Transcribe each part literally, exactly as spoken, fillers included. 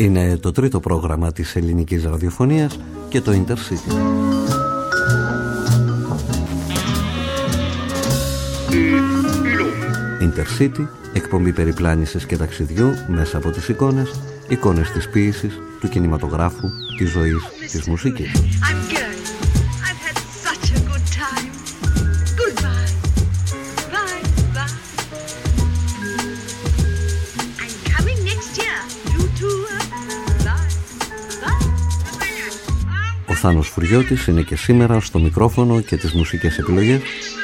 Είναι το τρίτο πρόγραμμα της ελληνικής ραδιοφωνίας και το Intercity. Intercity, εκπομπή περιπλάνησης και ταξιδιού μέσα από τις εικόνες, εικόνες της ποίησης, του κινηματογράφου, της ζωής, της μουσικής. Ο Θάνος Φουριώτης είναι και σήμερα στο μικρόφωνο και τις μουσικές επιλογές.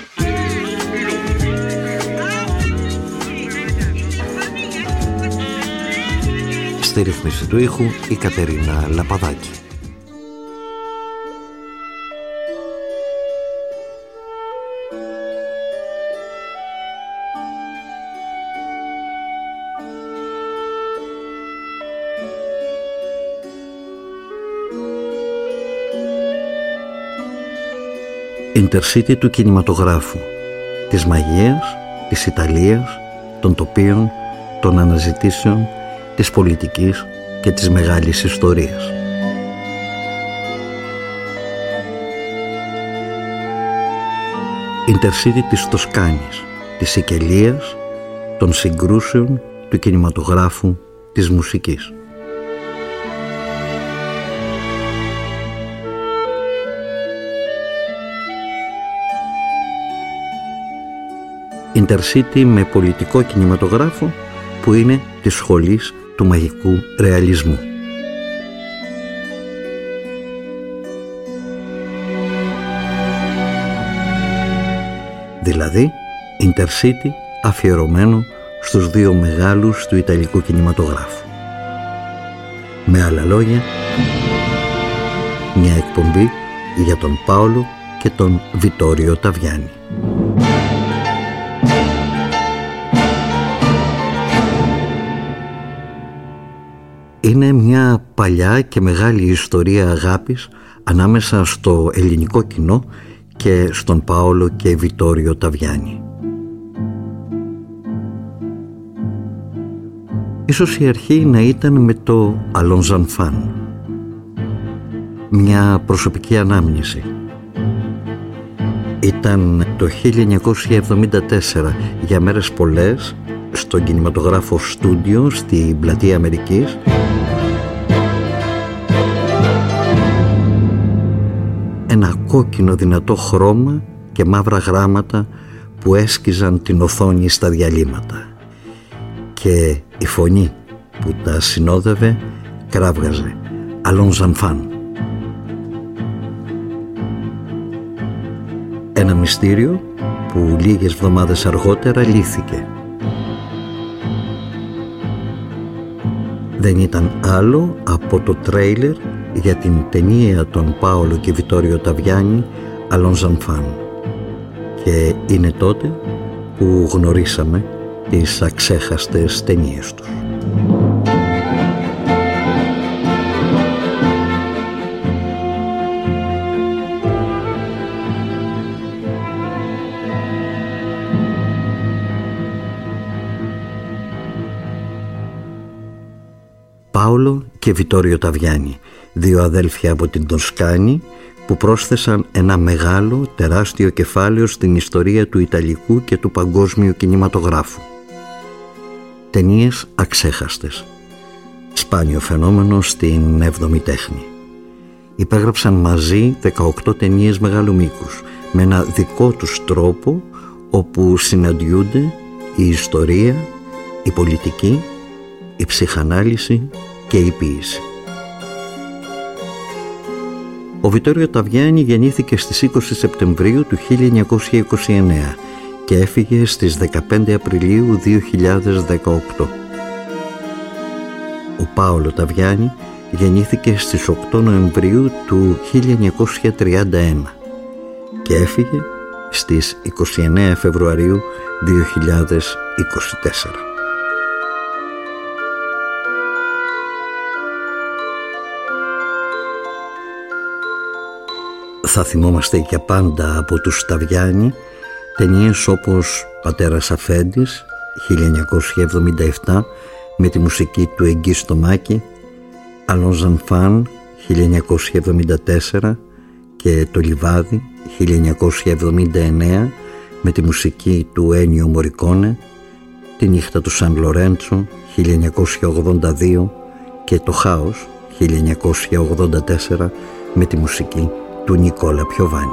Στη ρύθμιση του ήχου η Κατερίνα Λαπαδάκη. Intercity του κινηματογράφου, της μαγείας, της Ιταλίας, των τοπίων, των αναζητήσεων, της πολιτικής και της μεγάλης ιστορίας. Intercity της Τοσκάνης, της Σικελίας, των συγκρούσεων, του κινηματογράφου, της μουσικής. Intercity με πολιτικό κινηματογράφο που είναι της σχολής του μαγικού ρεαλισμού. Δηλαδή, Intercity αφιερωμένο στους δύο μεγάλους του ιταλικού κινηματογράφου. Με άλλα λόγια, μια εκπομπή για τον Πάολο και τον Βιτόριο Ταβιάνι. Είναι μια παλιά και μεγάλη ιστορία αγάπης ανάμεσα στο ελληνικό κοινό και στον Πάολο και Βιτόριο Ταβιάνι. Ίσως η αρχή να ήταν με το Αλονζανφάν, μια προσωπική ανάμνηση. Ήταν το χίλια εννιακόσια εβδομήντα τέσσερα, για μέρες πολλές, στον κινηματογράφο στούντιο στην Πλατεία Αμερικής, ένα κόκκινο δυνατό χρώμα και μαύρα γράμματα που έσκιζαν την οθόνη στα διαλύματα, και η φωνή που τα συνόδευε κράβγαζε «Αλονζανφάν». Ένα μυστήριο που λίγες εβδομάδες αργότερα λύθηκε. Δεν ήταν άλλο από το τρέιλερ για την ταινία των Πάολο και Βιτόριο Ταβιάνι, Αλονζανφάν, και είναι τότε που γνωρίσαμε τις αξέχαστες ταινίες τους. Πάολο και Βιτόριο Ταβιάνι, δύο αδέλφια από την Τοσκάνη που πρόσθεσαν ένα μεγάλο, τεράστιο κεφάλαιο στην ιστορία του ιταλικού και του παγκόσμιου κινηματογράφου. Ταινίες αξέχαστες, σπάνιο φαινόμενο στην έβδομη τέχνη. Υπέγραψαν μαζί δεκαοκτώ ταινίες μεγάλου μήκους, με ένα δικό τους τρόπο, όπου συναντιούνται η ιστορία, η πολιτική, η ψυχανάλυση και η ποίηση. Ο Βιτόριο Ταβιάνι γεννήθηκε στις είκοσι Σεπτεμβρίου του χίλια εννιακόσια είκοσι εννέα και έφυγε στις δεκαπέντε Απριλίου δύο χιλιάδες δεκαοκτώ. Ο Πάολο Ταβιάνι γεννήθηκε στις οκτώ Νοεμβρίου του χίλια εννιακόσια τριάντα ένα και έφυγε στις είκοσι εννέα Φεβρουαρίου δύο χιλιάδες είκοσι τέσσερα. Θα θυμόμαστε για πάντα από τους Ταβιάνι ταινίες όπως «Πατέρας Αφέντης» χίλια εννιακόσια εβδομήντα επτά με τη μουσική του Εγγί Στομάκη, Allons Enfants χίλια εννιακόσια εβδομήντα τέσσερα και Το Λιβάδι χίλια εννιακόσια εβδομήντα εννέα με τη μουσική του Ένιο Μορικόνε, Τη νύχτα του Σαν Λορέντσο χίλια εννιακόσια ογδόντα δύο και Το Χάος χίλια εννιακόσια ογδόντα τέσσερα με τη μουσική του Νικόλα Πιοβάνι.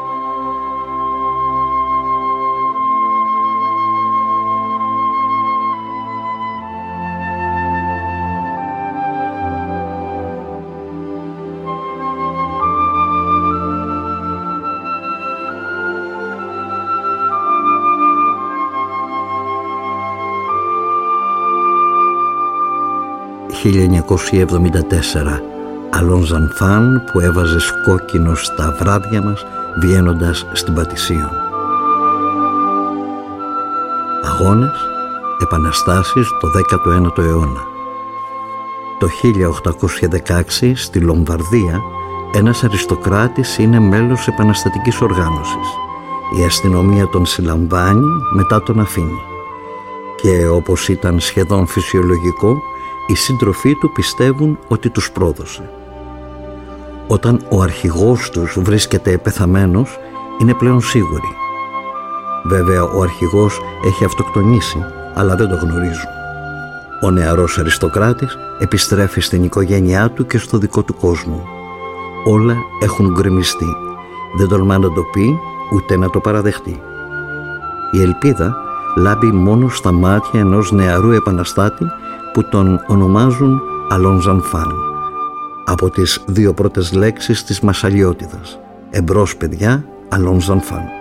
χίλια εννιακόσια εβδομήντα τέσσερα Allons Enfants, που έβαζε κόκκινο στα βράδια μας βγαίνοντας στην Πατησίων. Αγώνες, επαναστάσεις το δέκατο ένατο αιώνα. Το χίλια οκτακόσια δεκαέξι στη Λομβαρδία ένας αριστοκράτης είναι μέλος επαναστατικής οργάνωσης. Η αστυνομία τον συλλαμβάνει, μετά τον αφήνει. Και όπως ήταν σχεδόν φυσιολογικό, οι σύντροφοί του πιστεύουν ότι τους πρόδωσε. Όταν ο αρχηγός τους βρίσκεται πεθαμένος, είναι πλέον σίγουροι. Βέβαια, ο αρχηγός έχει αυτοκτονήσει, αλλά δεν το γνωρίζουν. Ο νεαρός αριστοκράτης επιστρέφει στην οικογένειά του και στο δικό του κόσμο. Όλα έχουν γκρεμιστεί. Δεν τολμά να το πει, ούτε να το παραδεχτεί. Η ελπίδα λάμπει μόνο στα μάτια ενός νεαρού επαναστάτη που τον ονομάζουν Allons Enfants, από τις δύο πρώτες λέξεις της Μασσαλιώτιδας. Εμπρός παιδιά, Allons Enfants.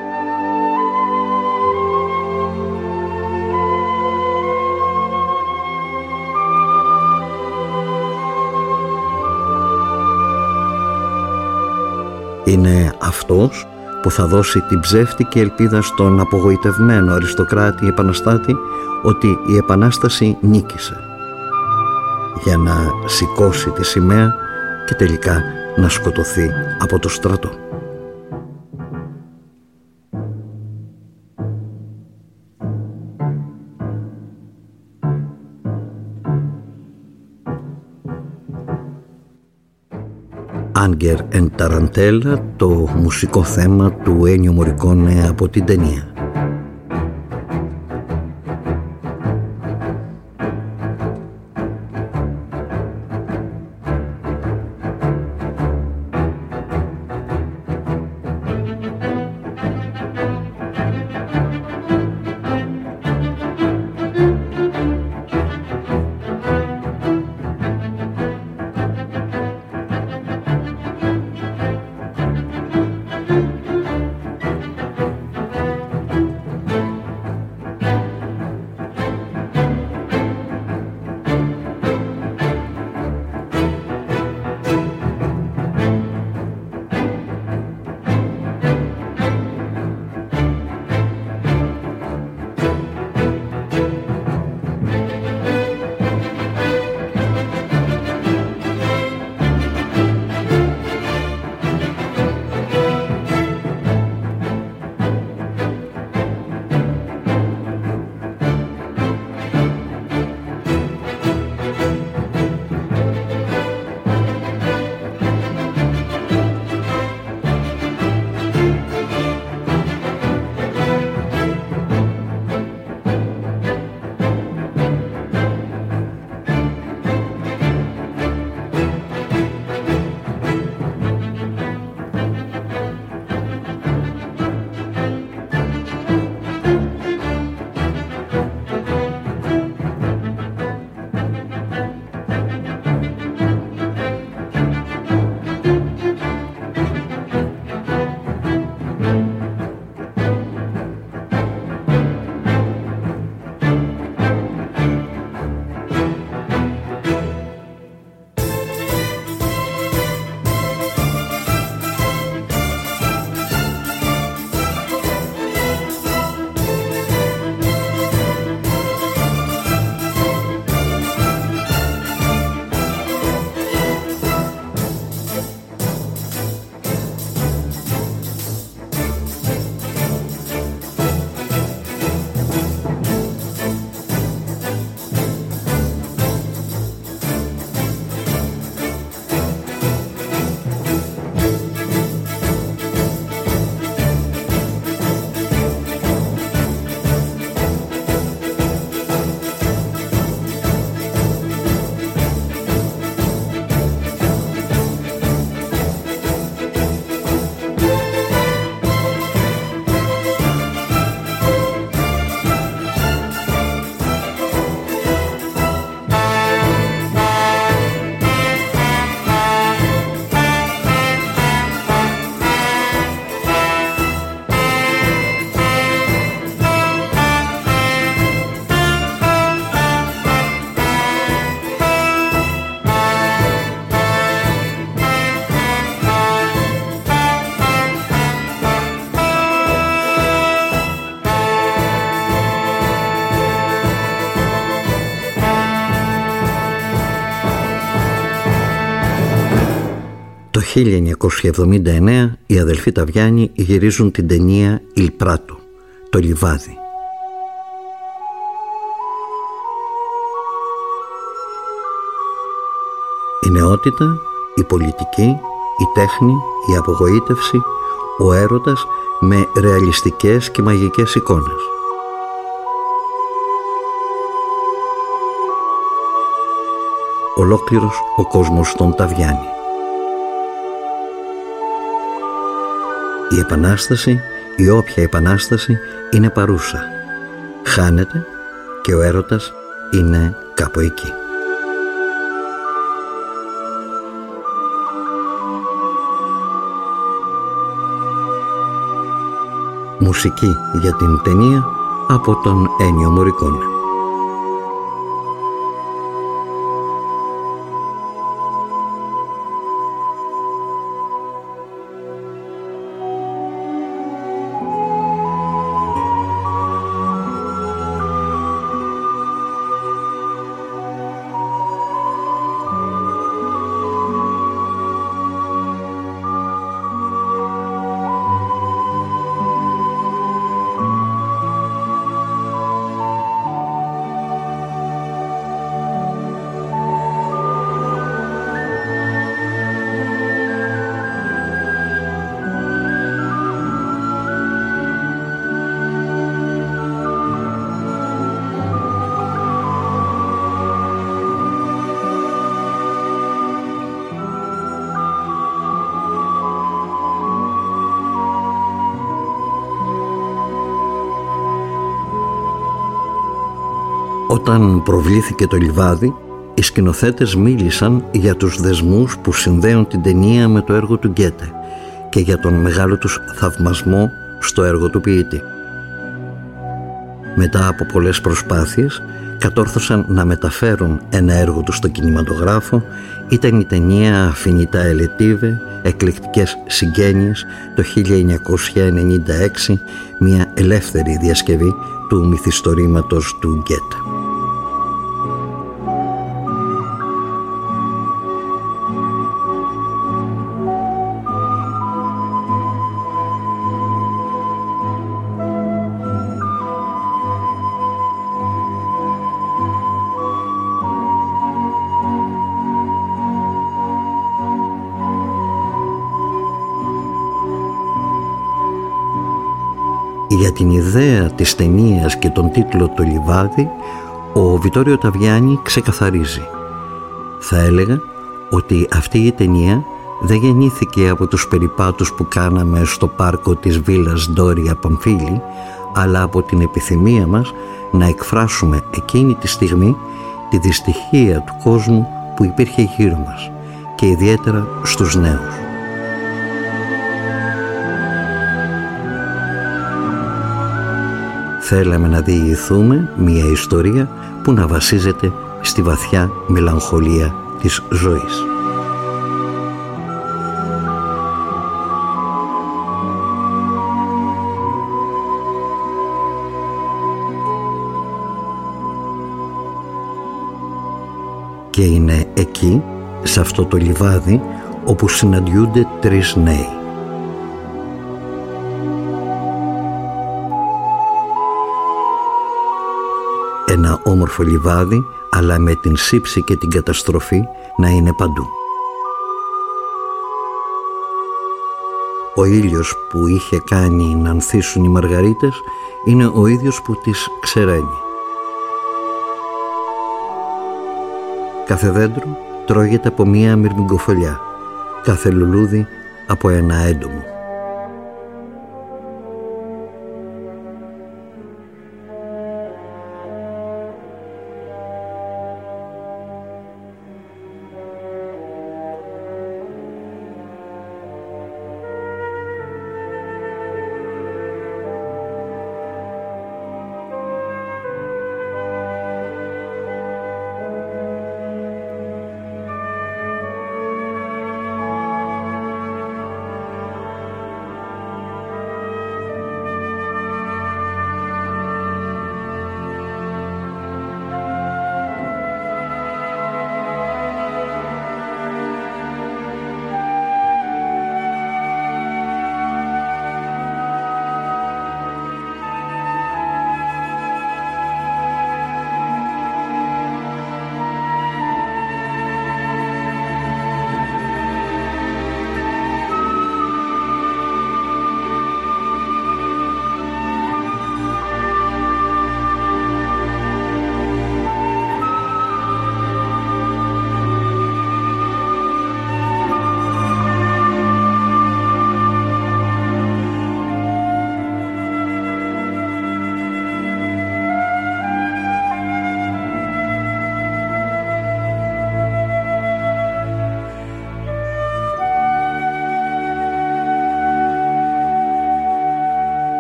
Είναι αυτός που θα δώσει την ψεύτικη ελπίδα στον απογοητευμένο αριστοκράτη επαναστάτη ότι η Επανάσταση νίκησε, για να σηκώσει τη σημαία και τελικά να σκοτωθεί από το στρατό. Anger and Tarantella, το μουσικό θέμα του Ένιο Μορικόνε από την ταινία. χίλια εννιακόσια εβδομήντα εννέα οι αδελφοί Ταβιάννη γυρίζουν την ταινία «Il Prato», το λιβάδι. Η νεότητα, η πολιτική, η τέχνη, η απογοήτευση, ο έρωτας με ρεαλιστικές και μαγικές εικόνες. Ολόκληρος ο κόσμος των Ταβιάννη. Η επανάσταση, η όποια επανάσταση είναι παρούσα. Χάνεται και ο έρωτας είναι κάπου εκεί. Μουσική για την ταινία από τον Ένιο Μωρικόνε. Όταν προβλήθηκε το λιβάδι, οι σκηνοθέτες μίλησαν για τους δεσμούς που συνδέουν την ταινία με το έργο του Γκέτε και για τον μεγάλο τους θαυμασμό στο έργο του ποιητή. Μετά από πολλές προσπάθειες, κατόρθωσαν να μεταφέρουν ένα έργο του στο κινηματογράφο. Ήταν η ταινία «Finita e Lettive», «Εκλεκτικές συγγένειες», το χίλια εννιακόσια ενενήντα έξι, μια ελεύθερη διασκευή του μυθιστορήματος του Γκέτε. Για την ιδέα της ταινίας και τον τίτλο «Το λιβάδι», ο Βιτόριο Ταβιάννη ξεκαθαρίζει. Θα έλεγα ότι αυτή η ταινία δεν γεννήθηκε από τους περιπάτους που κάναμε στο πάρκο της Βίλας Ντόρια Παμφίλη, αλλά από την επιθυμία μας να εκφράσουμε εκείνη τη στιγμή τη δυστυχία του κόσμου που υπήρχε γύρω μας και ιδιαίτερα στους νέους. Θέλαμε να διηγηθούμε μια ιστορία που να βασίζεται στη βαθιά μελαγχολία της ζωής. Και είναι εκεί, σε αυτό το λιβάδι, όπου συναντιούνται τρεις νέοι. Ένα όμορφο λιβάδι, αλλά με την σύψη και την καταστροφή να είναι παντού. Ο ήλιος που είχε κάνει να ανθίσουν οι μαργαρίτες είναι ο ίδιος που τις ξεραίνει. Κάθε δέντρο τρώγεται από μία μυρμηγκοφολιά, κάθε λουλούδι από ένα έντομο.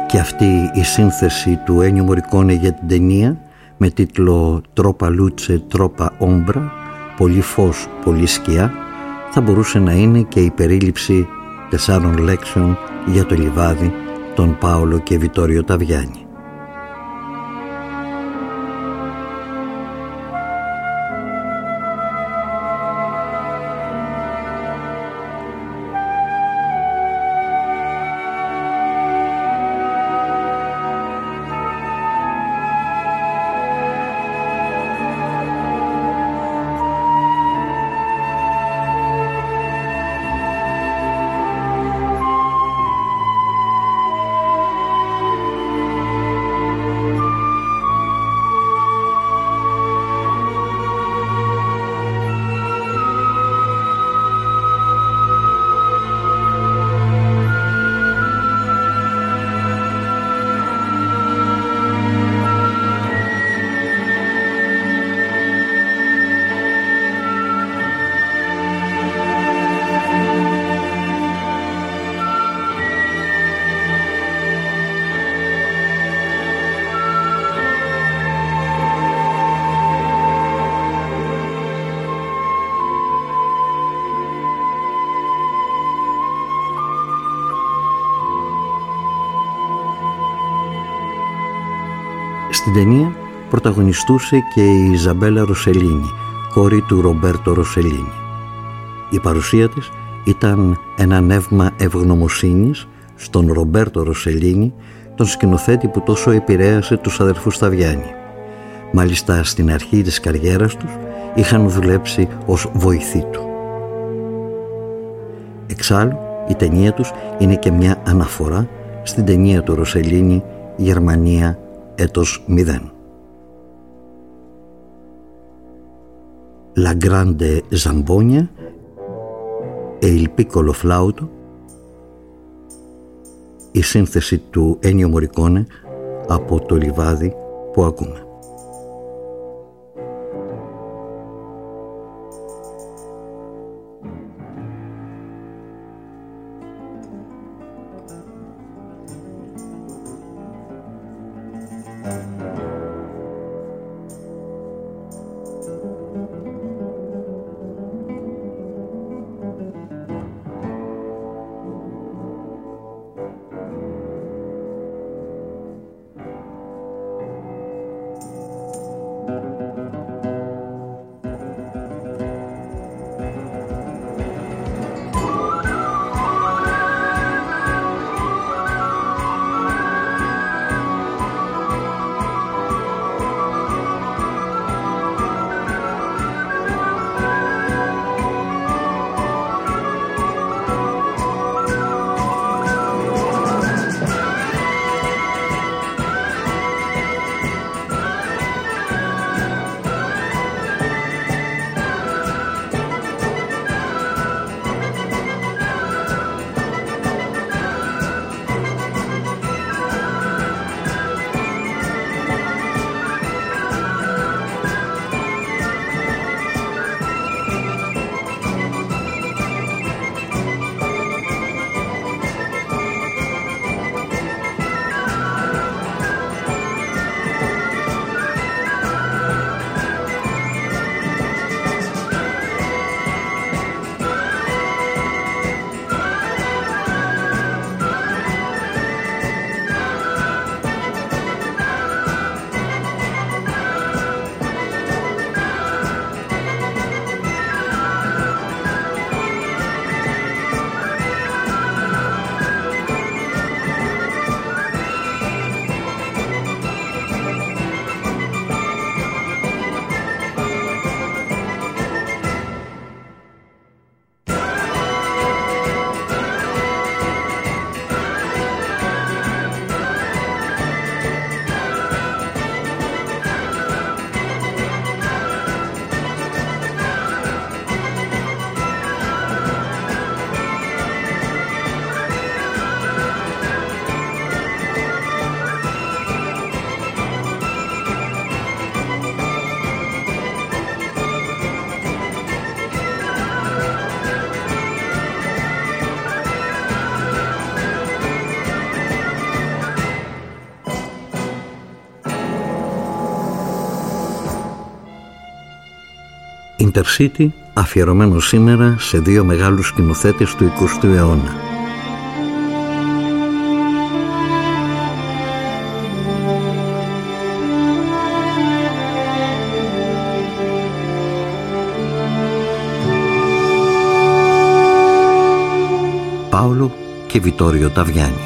Και αυτή η σύνθεση του Ένιο Μωρικόνε για την ταινία με τίτλο «Τρόπα λούτσε, τρόπα όμπρα», πολύ φως, πολύ σκιά, θα μπορούσε να είναι και η περίληψη τεσσάρων λέξεων για το λιβάδι των Πάολο και Βιτόριο Ταβιάνι. Στην ταινία πρωταγωνιστούσε και η Ιζαμπέλα Ροσελίνη, κόρη του Ρομπέρτο Ροσελίνη. Η παρουσία της ήταν ένα νεύμα ευγνωμοσύνης στον Ρομπέρτο Ροσελίνη, τον σκηνοθέτη που τόσο επηρέασε τους αδερφούς Ταβιάνι. Μάλιστα στην αρχή της καριέρας τους είχαν δουλέψει ως βοηθοί του. Εξάλλου η ταινία τους είναι και μια αναφορά στην ταινία του Ροσελίνη «Γερμανία έτος μηδέν». La Grande Zambonia e il Piccolo Flauto, η σύνθεση του Ένιο Μωρικόνε από το λιβάδι που ακούμε. Intercity, αφιερωμένο σήμερα σε δύο μεγάλους σκηνοθέτες του εικοστού αιώνα. Πάολο και Βιτόριο Ταβιάνι.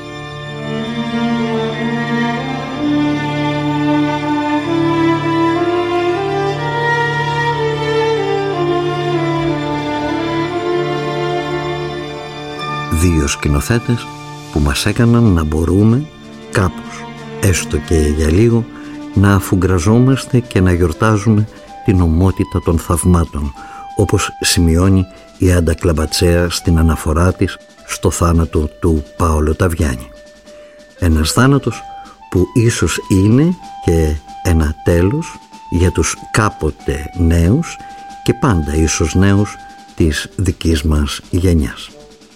Δύο σκηνοθέτες που μας έκαναν να μπορούμε κάπως, έστω και για λίγο, να αφουγκραζόμαστε και να γιορτάζουμε την ομότητα των θαυμάτων, όπως σημειώνει η Άντα Κλαμπατσέα στην αναφορά της στο θάνατο του Πάολο Ταβιάνι. Ένας θάνατος που ίσως είναι και ένα τέλος για τους κάποτε νέους και πάντα ίσως νέους της δικής μας γενιάς.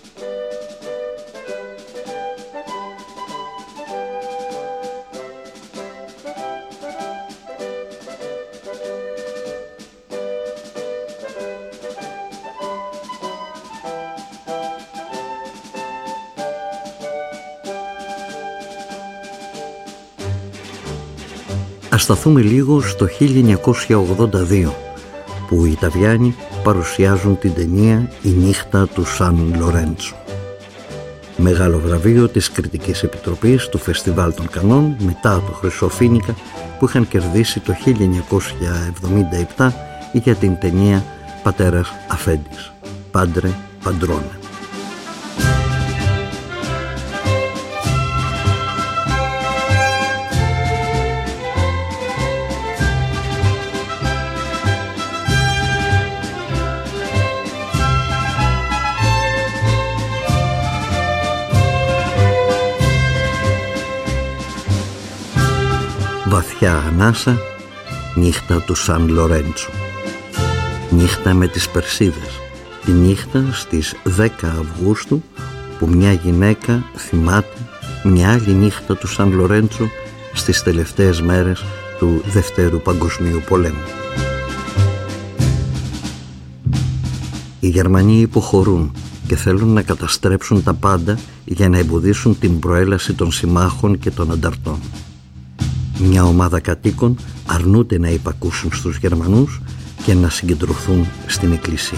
Ας σταθούμε λίγο στο χίλια εννιακόσια ογδόντα δύο, που οι Ταβιάνι παρουσιάζουν την ταινία «Η νύχτα του Σαν Λορέντσο». Μεγάλο βραβείο της Κριτικής Επιτροπής του Φεστιβάλ των Κανών μετά το Χρυσό Φοίνικα που είχαν κερδίσει το χίλια εννιακόσια εβδομήντα επτά για την ταινία «Πατέρας Αφέντης», «Πάντρε Παντρώνε». Βαθιά ανάσα, νύχτα του Σαν Λορέντσο. Νύχτα με τις Περσίδες. Τη νύχτα στις δέκα Αυγούστου που μια γυναίκα θυμάται μια άλλη νύχτα του Σαν Λορέντσο στις τελευταίες μέρες του Δευτέρου Παγκοσμίου Πολέμου. Οι Γερμανοί υποχωρούν και θέλουν να καταστρέψουν τα πάντα για να εμποδίσουν την προέλαση των συμμάχων και των ανταρτών. Μια ομάδα κατοίκων αρνούνται να υπακούσουν στους Γερμανούς και να συγκεντρωθούν στην εκκλησία.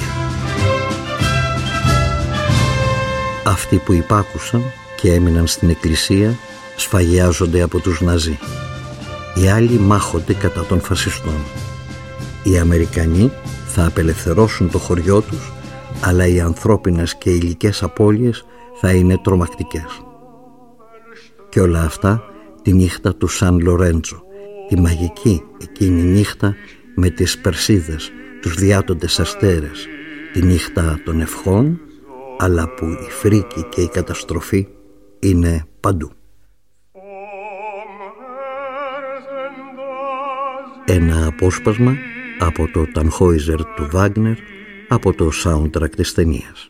Αυτοί που υπάκουσαν και έμειναν στην εκκλησία σφαγιάζονται από τους Ναζί. Οι άλλοι μάχονται κατά των φασιστών. Οι Αμερικανοί θα απελευθερώσουν το χωριό τους, αλλά οι ανθρώπινες και υλικές απώλειες θα είναι τρομακτικές. Και όλα αυτά τη νύχτα του Σαν Λορέντσο, τη μαγική εκείνη νύχτα με τις Περσίδες, τους διάτοντες αστέρες, τη νύχτα των ευχών, αλλά που η φρίκη και η καταστροφή είναι παντού. Ένα απόσπασμα από το Τανχόιζερ του Βάγνερ, από το soundtrack της ταινίας.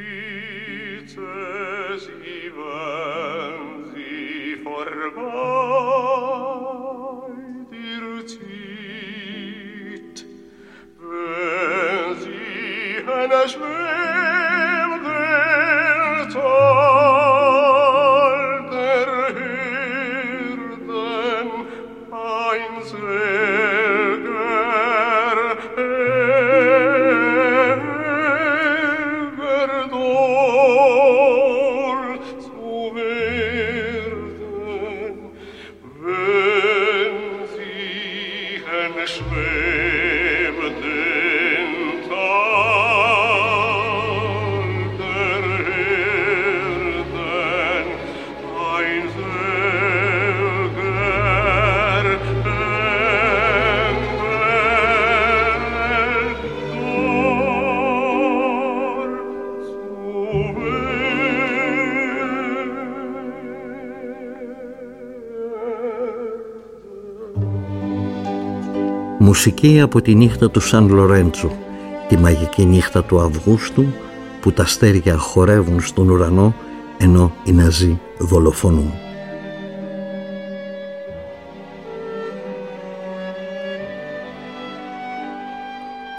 Μουσική από τη νύχτα του Σαν Λορέντσο, τη μαγική νύχτα του Αυγούστου που τα αστέρια χορεύουν στον ουρανό ενώ οι Ναζί δολοφονούν.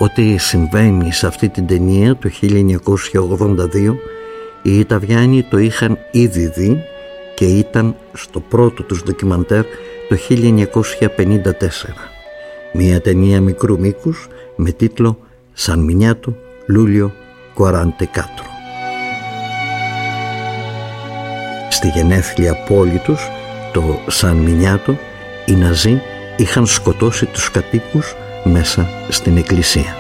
ότι συμβαίνει σε αυτή την ταινία το χίλια εννιακόσια ογδόντα δύο. Οι Ιταβιάνοι το είχαν ήδη δει και ήταν στο πρώτο τους ντοκιμαντέρ το χίλια εννιακόσια πενήντα τέσσερα. Μια ταινία μικρού μήκους με τίτλο «Σαν Μινιάτο, Λούλιο, κουαράντε κάτρο». Στη γενέθλια πόλη τους, το Σαν Μινιάτο, οι Ναζί είχαν σκοτώσει τους κατοίκους μέσα στην εκκλησία.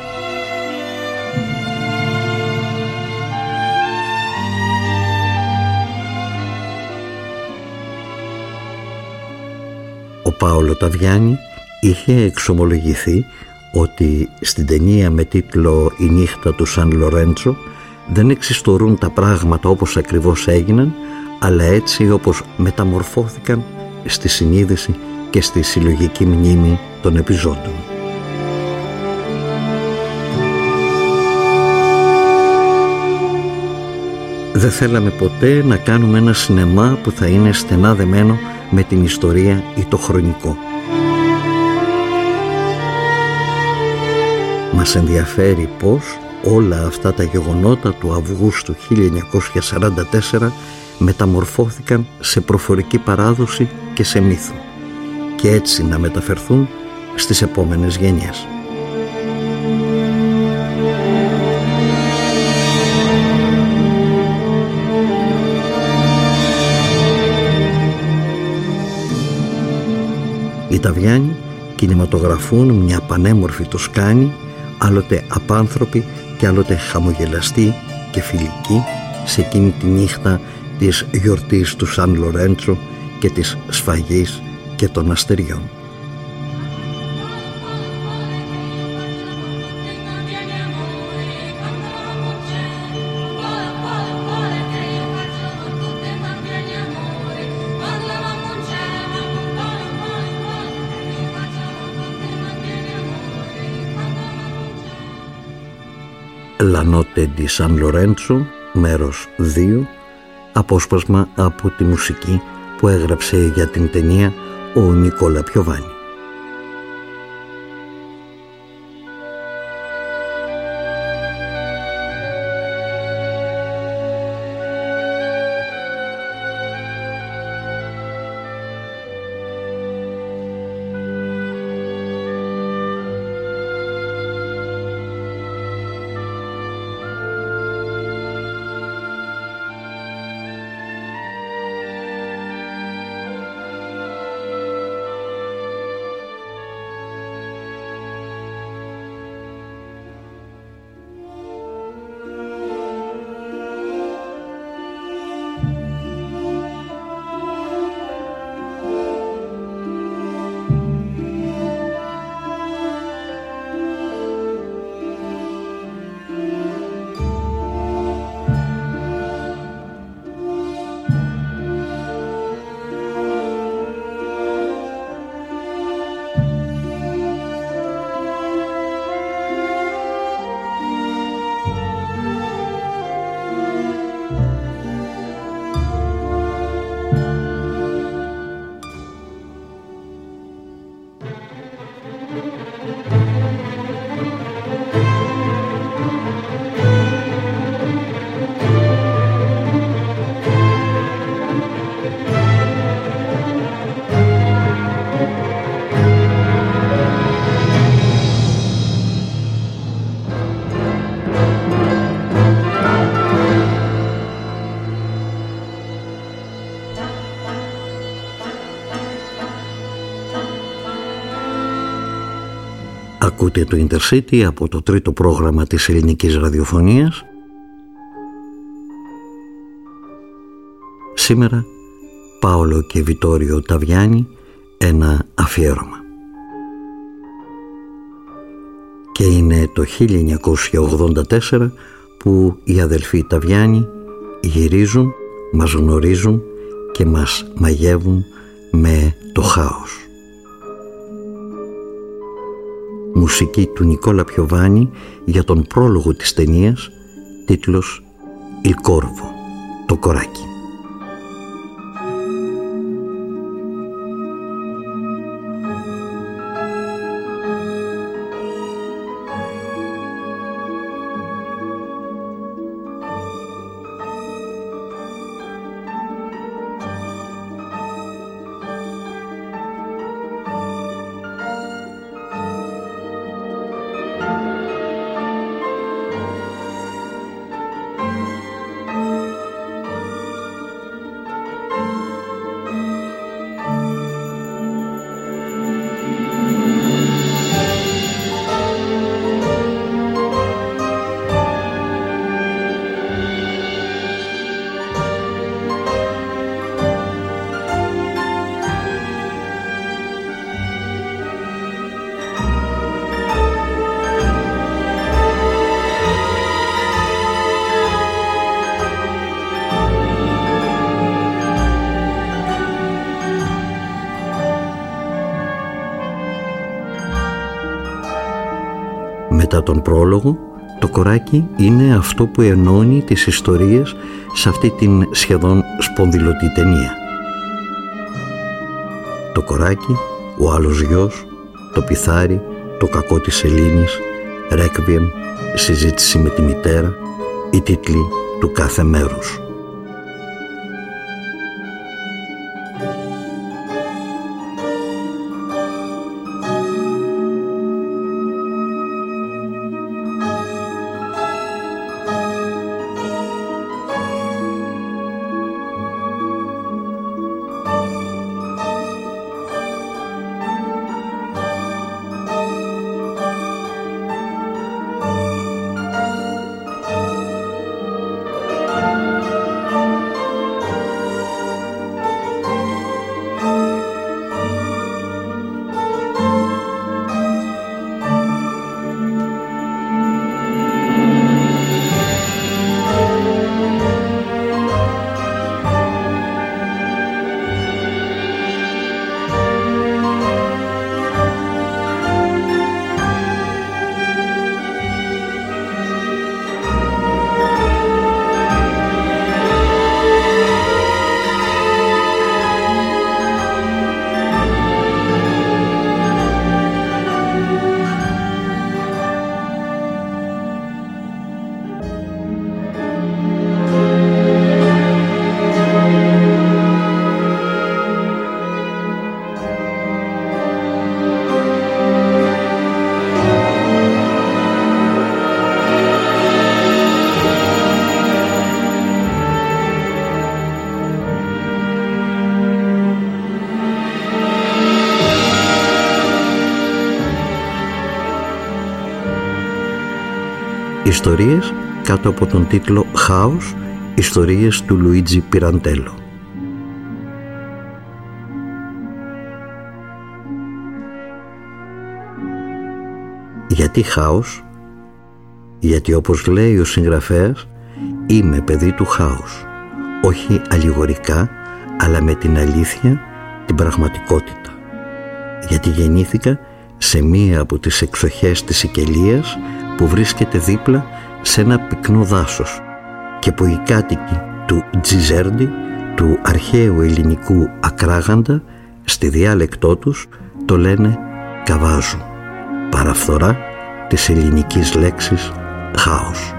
Ο Πάολο Ταβιάνι είχε εξομολογηθεί ότι στην ταινία με τίτλο «Η νύχτα του Σαν Λορέντσο» δεν εξιστορούν τα πράγματα όπως ακριβώς έγιναν, αλλά έτσι όπως μεταμορφώθηκαν στη συνείδηση και στη συλλογική μνήμη των επιζώντων. Δεν θέλαμε ποτέ να κάνουμε ένα σινεμά που θα είναι στενά δεμένο με την ιστορία ή το χρονικό. Μας ενδιαφέρει πως όλα αυτά τα γεγονότα του Αυγούστου χίλια εννιακόσια σαράντα τέσσερα μεταμορφώθηκαν σε προφορική παράδοση και σε μύθο και έτσι να μεταφερθούν στις επόμενες γενιές. Οι Ταβιάνοι κινηματογραφούν μια πανέμορφη Τοσκάνη, άλλοτε απάνθρωπη και άλλοτε χαμογελαστή και φιλική, σε εκείνη τη νύχτα της γιορτής του Σαν Λορέντσο και της σφαγής και των αστεριών. La Notte di San Lorenzo, μέρος δύο, απόσπασμα από τη μουσική που έγραψε για την ταινία ο Νικόλα Πιοβάνι. Ακούτε το Intercity από το τρίτο πρόγραμμα της ελληνικής ραδιοφωνίας. Σήμερα Πάολο και Βιτόριο Ταβιάνι, ένα αφιέρωμα. Και είναι το χίλια εννιακόσια ογδόντα τέσσερα που οι αδελφοί Ταβιάνι γυρίζουν, μας γνωρίζουν και μας μαγεύουν με το χάος. Μουσική του Νικόλα Πιοβάνι για τον πρόλογο της ταινίας, τίτλος «Il Corvo», το κοράκι. Μετά τον πρόλογο, το κοράκι είναι αυτό που ενώνει τις ιστορίες σε αυτή την σχεδόν σπονδυλωτή ταινία. Το κοράκι, ο άλλος γιος, το πιθάρι, το κακό της Ελλήνης, ρέκβιεμ, συζήτηση με τη μητέρα, οι τίτλοι του κάθε μέρους. Ιστορίες κάτω από τον τίτλο «Χάος», ιστορίες του Λουίτζι Πιραντέλο. Γιατί χάος? Γιατί, όπως λέει ο συγγραφέας, είμαι παιδί του χάους, όχι αλληγορικά, αλλά με την αλήθεια, την πραγματικότητα. Γιατί γεννήθηκα σε μία από τις εξοχές της Σικελίας, που βρίσκεται δίπλα σε ένα πυκνό δάσος και που οι κάτοικοι του Τζιζέρντι, του αρχαίου ελληνικού Ακράγαντα, στη διάλεκτό τους το λένε Καβάζου, παραφθορά της ελληνικής λέξης χάος.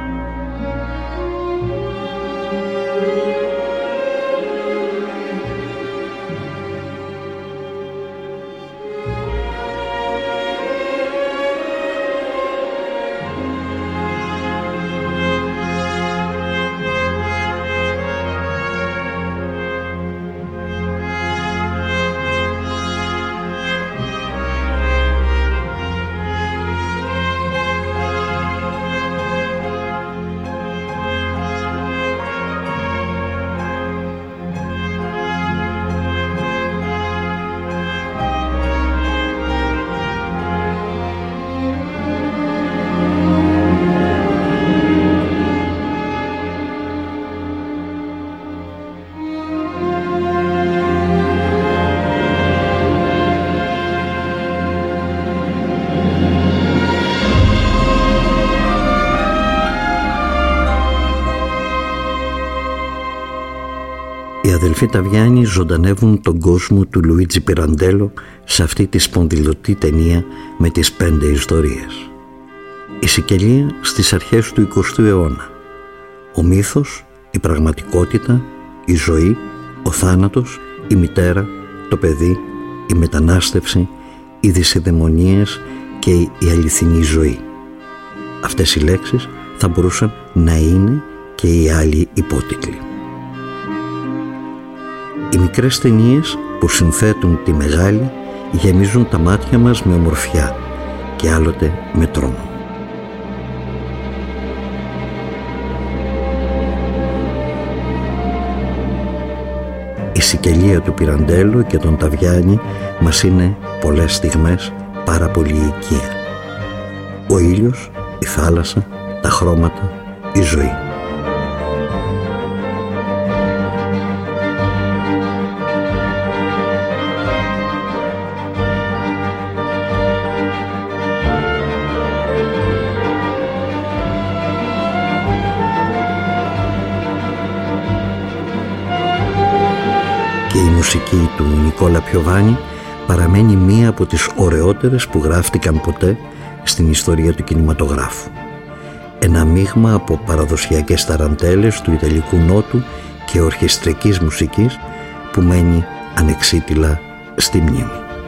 Οι αδελφοί Ταβιάννη ζωντανεύουν τον κόσμο του Λουίτζι Πιραντέλο σε αυτή τη σπονδυλωτή ταινία με τις πέντε ιστορίες. Η Σικελία στις αρχές του εικοστού αιώνα. Ο μύθος, η πραγματικότητα, η ζωή, ο θάνατος, η μητέρα, το παιδί, η μετανάστευση, οι δυσιδαιμονίες και η αληθινή ζωή. Αυτές οι λέξεις θα μπορούσαν να είναι και οι άλλοι υπότιτλοι. Οι μικρές ταινίες που συνθέτουν τη μεγάλη γεμίζουν τα μάτια μας με ομορφιά και άλλοτε με τρόμο. Η Σικελία του Πιραντέλο και των Ταβιάννη μας είναι πολλές στιγμές πάρα πολύ οικία. Ο ήλιος, η θάλασσα, τα χρώματα, η ζωή. μουσική του Νικόλα Πιοβάνη παραμένει μία από τις ωραιότερες που γράφτηκαν ποτέ στην ιστορία του κινηματογράφου. Ένα μείγμα από παραδοσιακές ταραντέλες του Ιταλικού Νότου και ορχιστρικής μουσικής που μένει ανεξίτηλα στη μνήμη.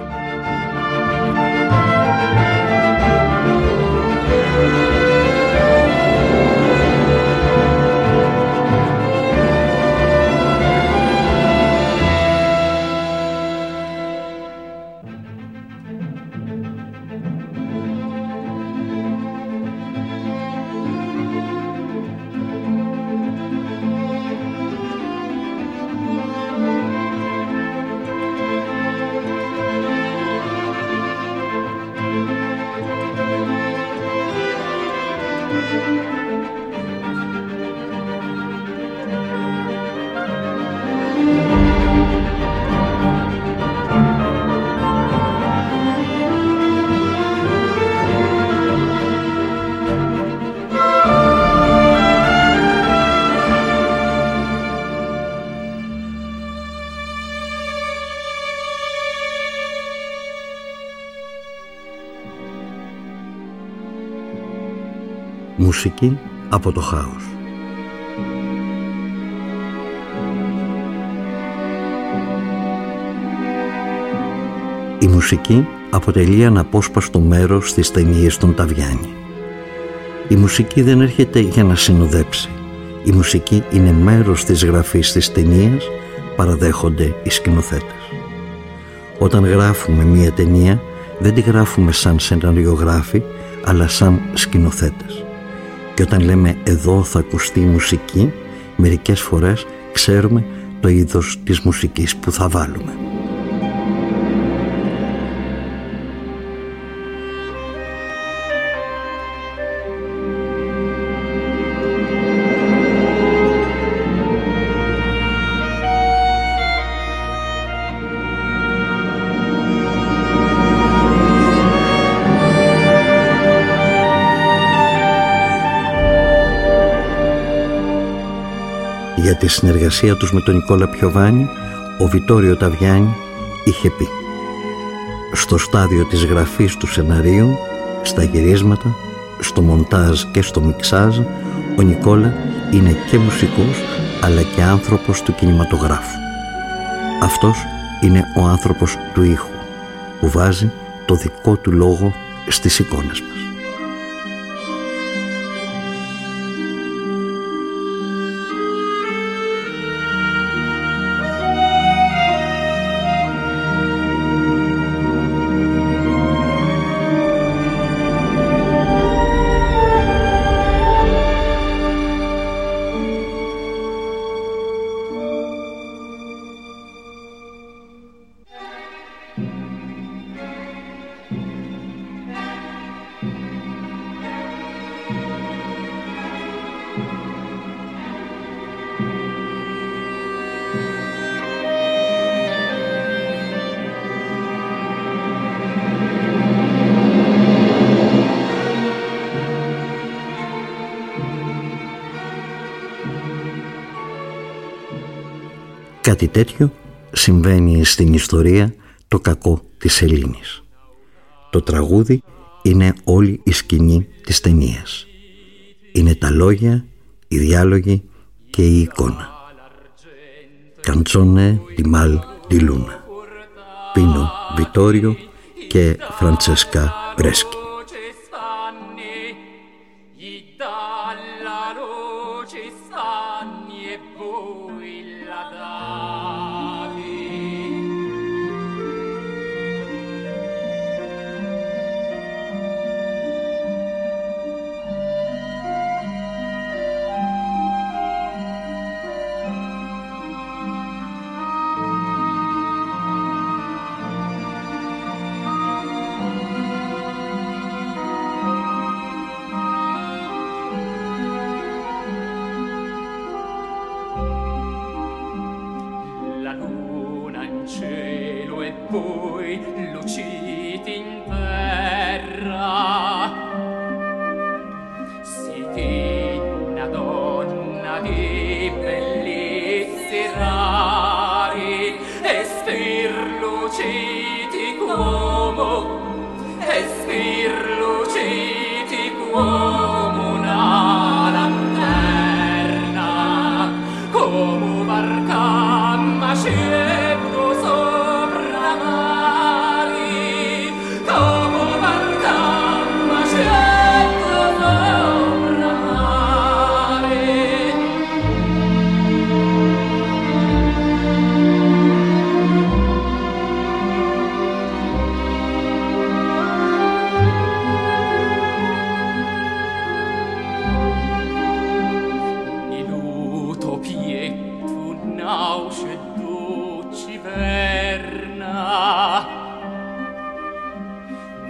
Μουσική από το χάος. Η μουσική αποτελεί αναπόσπαστο μέρος στις ταινίες των Ταβιάνι. Η μουσική δεν έρχεται για να συνοδέψει. Η μουσική είναι μέρος της γραφής της ταινίας, παραδέχονται οι σκηνοθέτες. Όταν γράφουμε μία ταινία, δεν τη γράφουμε σαν σεναριογράφοι, αλλά σαν σκηνοθέτες. Και όταν λέμε εδώ θα ακουστεί η μουσική, μερικές φορές ξέρουμε το είδος της μουσικής που θα βάλουμε. Για τη συνεργασία τους με τον Νικόλα Πιοβάνη, ο Βιτόριο Ταβιάνι είχε πει: στο στάδιο της γραφής του σεναρίου, στα γυρίσματα, στο μοντάζ και στο μιξάζ, ο Νικόλα είναι και μουσικός αλλά και άνθρωπος του κινηματογράφου. Αυτός είναι ο άνθρωπος του ήχου που βάζει το δικό του λόγο στις εικόνες μας. Κάτι τέτοιο συμβαίνει στην ιστορία το κακό της Ελλήνης. Το τραγούδι είναι όλη η σκηνή της ταινίας. Είναι τα λόγια, οι διάλογοι και η εικόνα. Καντσόνε di mal di luna, Πίνο Βιτόριο και Φραντσέσκα Μπρέσκι.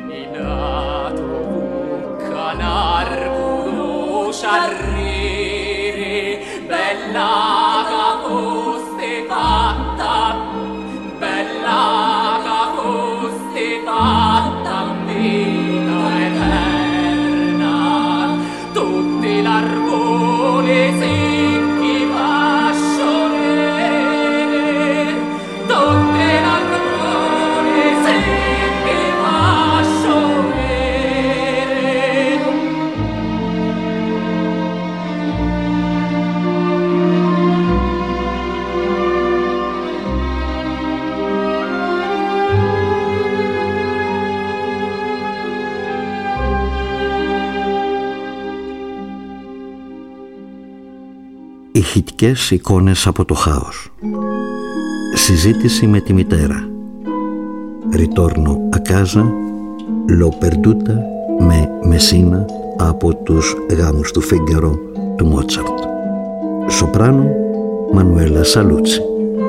Ηχητικές εικόνες από το χάος. Συζήτηση με τη μητέρα. Ριτόρνο Ακάζα, Λο Περντούτα με Μεσίνα από τους γάμους του Φίγκαρο του Μότσαρτ. Σοπράνο Μανουέλα Σαλούτσι.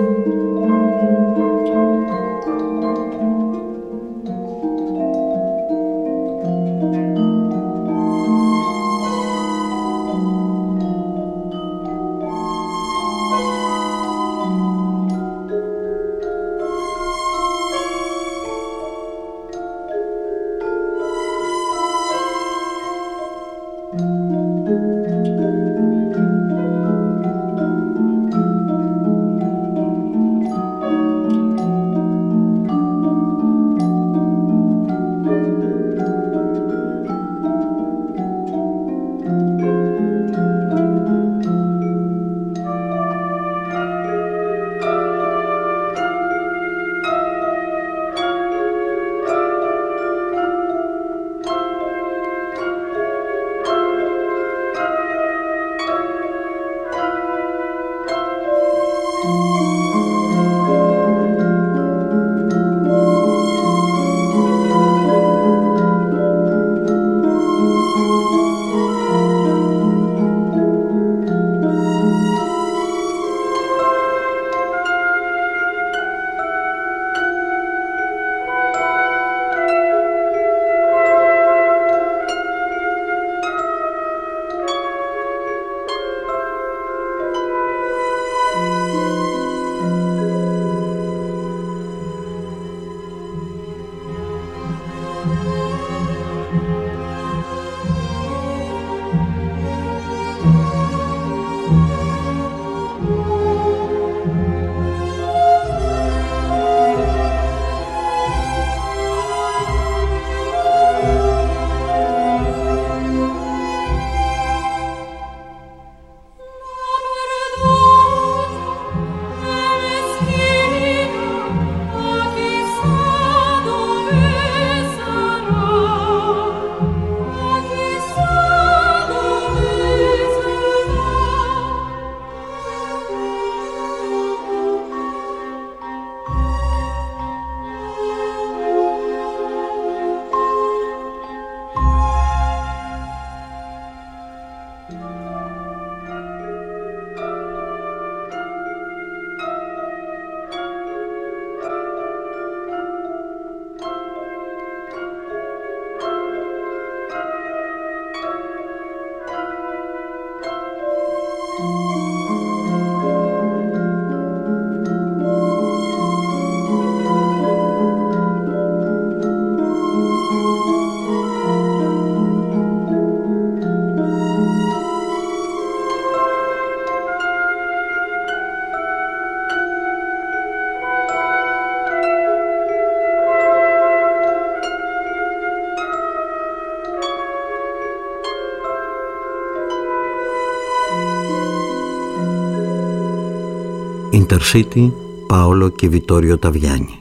Intercity, Πάολο και Βιτόριο Ταβιάνι.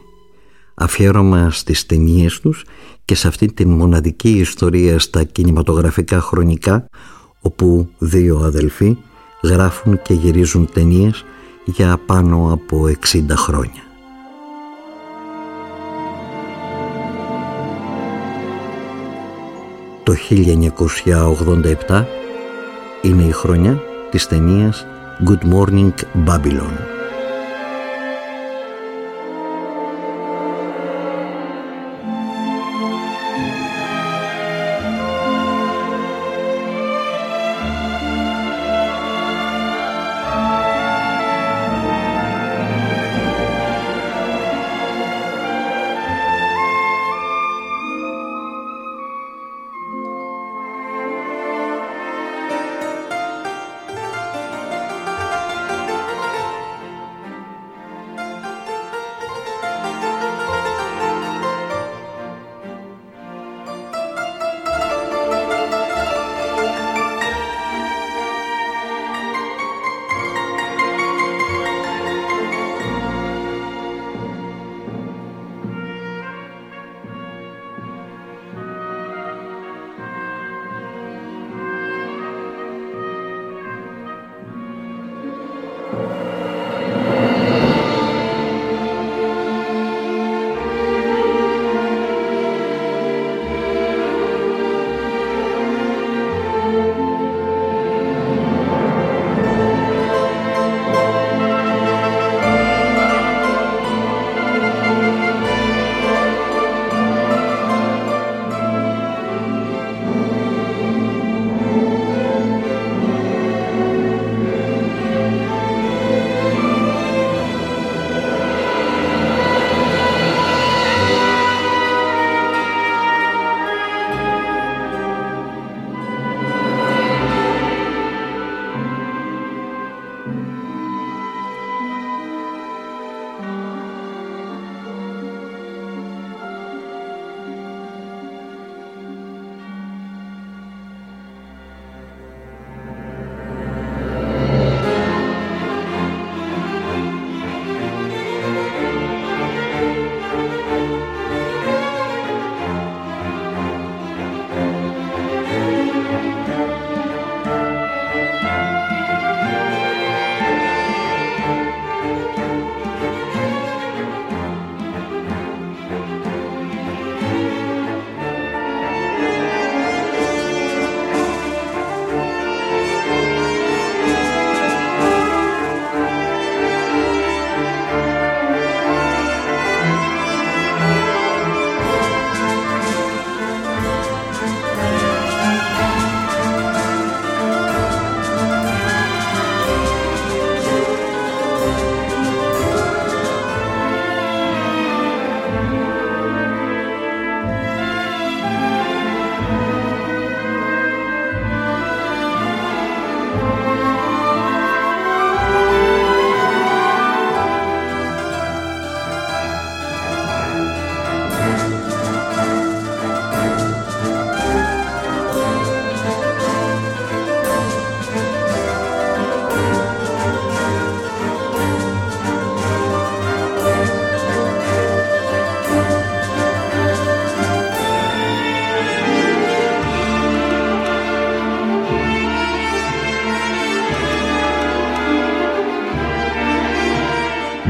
Αφιέρωμα στις ταινίες τους και σε αυτή την μοναδική ιστορία στα κινηματογραφικά χρονικά, όπου δύο αδελφοί γράφουν και γυρίζουν ταινίες για πάνω από εξήντα χρόνια. Το χίλια εννιακόσια ογδόντα επτά είναι η χρονιά της ταινίας Good Morning Babylon.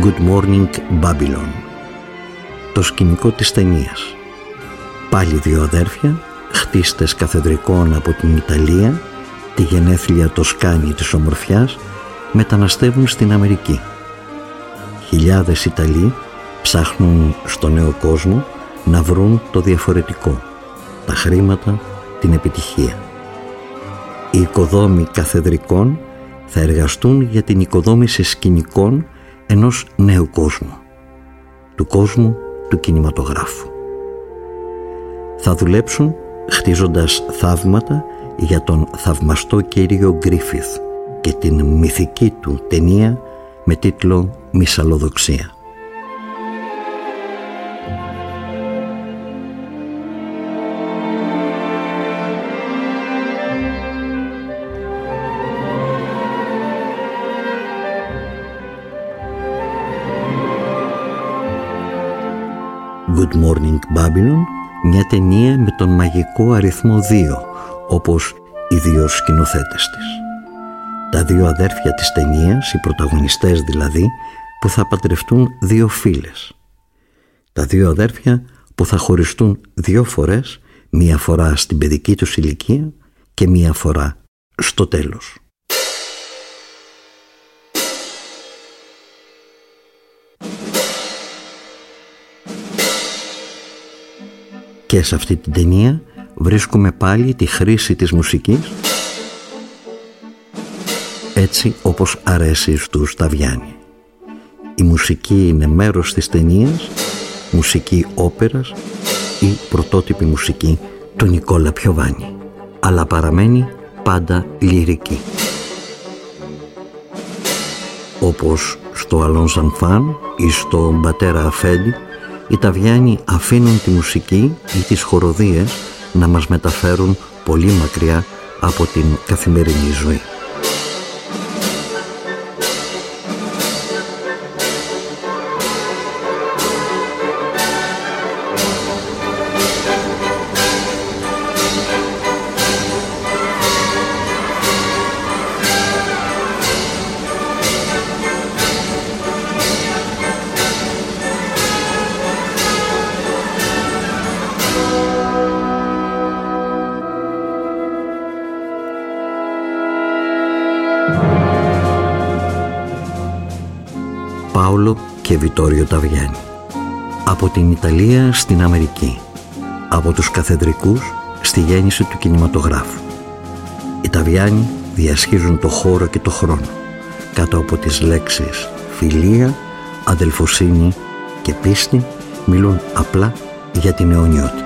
Good Morning Babylon. Το σκηνικό της ταινίας. Πάλι δύο αδέρφια, χτίστες καθεδρικών από την Ιταλία, τη γενέθλια Τοσκάνη της ομορφιάς, μεταναστεύουν στην Αμερική. Χιλιάδες Ιταλοί ψάχνουν στο νέο κόσμο να βρουν το διαφορετικό, τα χρήματα, την επιτυχία. Οι οικοδόμοι καθεδρικών θα εργαστούν για την οικοδόμηση σκηνικών ενός νέου κόσμου, του κόσμου του κινηματογράφου. Θα δουλέψουν χτίζοντας θαύματα για τον θαυμαστό κύριο Γκρίφιθ και την μυθική του ταινία με τίτλο «Μυσαλλοδοξία». Good Morning Babylon, μια ταινία με τον μαγικό αριθμό δύο, όπως οι δύο σκηνοθέτες της. Τα δύο αδέρφια της ταινίας, οι πρωταγωνιστές δηλαδή, που θα παντρευτούν δύο φίλες. Τα δύο αδέρφια που θα χωριστούν δύο φορές, μία φορά στην παιδική τους ηλικία και μία φορά στο τέλος. Και σε αυτή την ταινία βρίσκουμε πάλι τη χρήση της μουσικής έτσι όπως αρέσει στους Ταβιάννη. Η μουσική είναι μέρος της ταινίας, μουσική όπερας ή πρωτότυπη μουσική του Νικόλα Πιοβάνι, αλλά παραμένει πάντα λυρική. Όπως στο Allons Enfants ή στο Μπατέρα Αφέντη, οι Ταβιάννη αφήνουν τη μουσική ή τις χοροδίες να μας μεταφέρουν πολύ μακριά από την καθημερινή ζωή. Πάολο και Βιτόριο Ταβιάννη. Από την Ιταλία στην Αμερική, από τους καθεδρικούς στη γέννηση του κινηματογράφου. Οι Ταβιάννη διασχίζουν το χώρο και το χρόνο κάτω από τις λέξεις φιλία, αδελφοσύνη και πίστη, μιλούν απλά για την αιωνιότητα.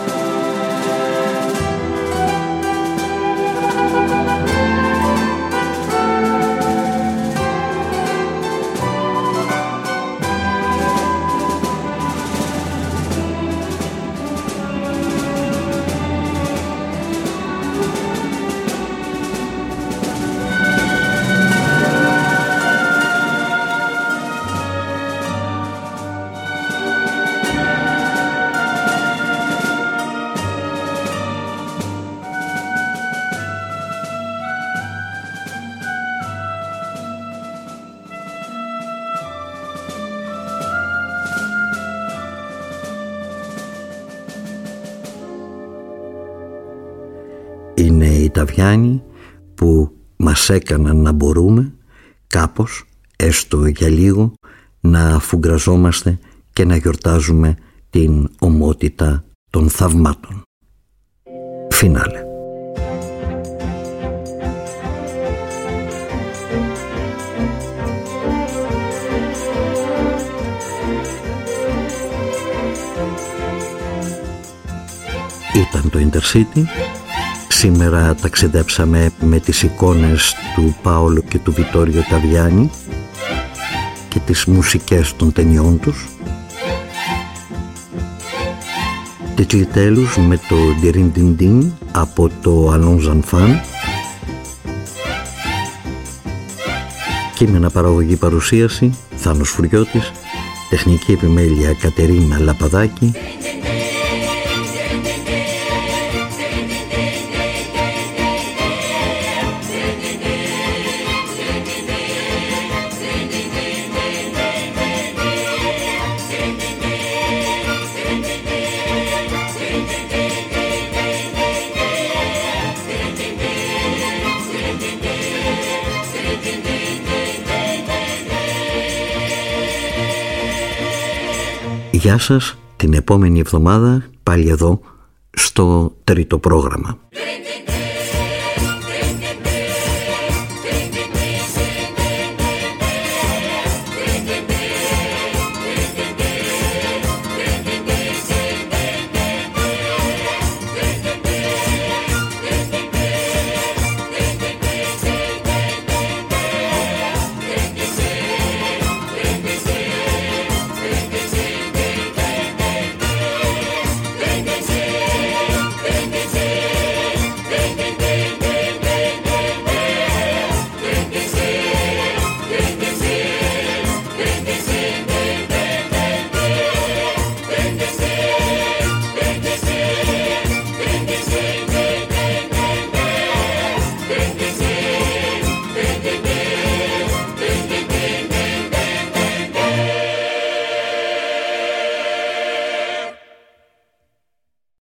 Είναι οι Ταβιάννη που μας έκαναν να μπορούμε κάπως, έστω για λίγο, να αφουγκραζόμαστε και να γιορτάζουμε την ομότητα των θαυμάτων. Φινάλε. Ήταν το Intercity. Σήμερα ταξιδέψαμε με τις εικόνες του Πάολο και του Βιτόριο Ταβιάννη και τις μουσικές των ταινιών τους. Τίτλοι τέλους με το Διρίν Τιν Τιν από το Allons Enfants. Κείμενα παραγωγή παρουσίαση Θάνος Φουριώτης, τεχνική επιμέλεια Κατερίνα Λαπαδάκη. Γεια σας, την επόμενη εβδομάδα πάλι εδώ στο τρίτο πρόγραμμα.